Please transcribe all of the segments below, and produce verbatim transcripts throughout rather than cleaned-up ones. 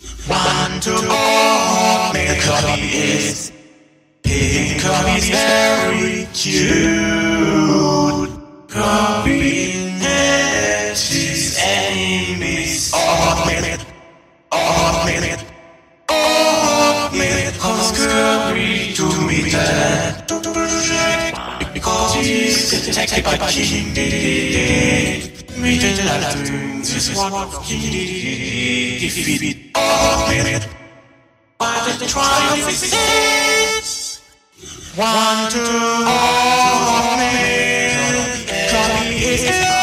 One to all, the copy is pink, copy's very cute. Copy net, she's Amy's off minute, off minute, off minute. Cause Curry to me that because she's detected by King Diddy. Me did that this is one of King Diddy. Defeat off minute. Why did the triumph exist? One, two, all minute. Copy is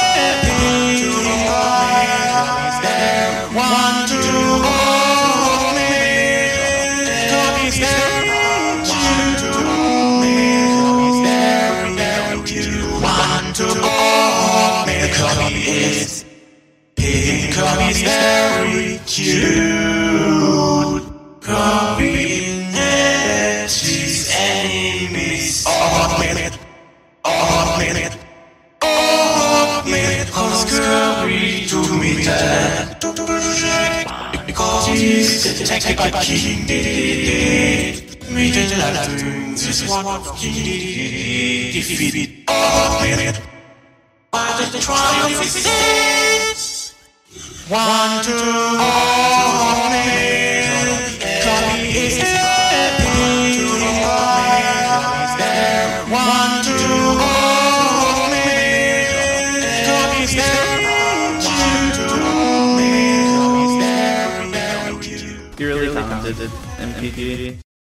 there. One, two, all minute. Copy is there. One, two, all minute. One, two, all minute. Copy is pink. Copy is very cute. Copy net, she's Amy's off minute, off minute, off minute. Cause Curry to me that because she's detected by King Diddy. Me did that this is one of King Diddy. Defeat off minute. Why did the triumph exist? One, two, all minute. Copy is there. One, two, all minute. Copy is there. One, two, all minute. You're really talented, M P G.